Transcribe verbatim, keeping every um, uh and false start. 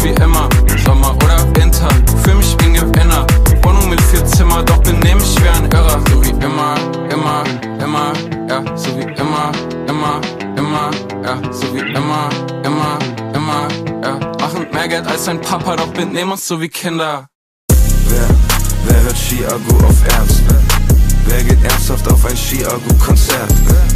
wie immer, Sommer oder Winter, fühl mich wie ein Gewinner. Wohnung mit vier Zimmer, doch benehm mich wie ein Irrer. So wie immer, immer, immer, ja, so wie immer, immer, immer, ja, so wie immer, immer, immer, ja. Machen mehr Geld als ein Papa, doch benehmen uns so wie Kinder. Wer, wer hört Chiago auf Ernst? Wer geht ernsthaft auf ein Chiago-Konzert?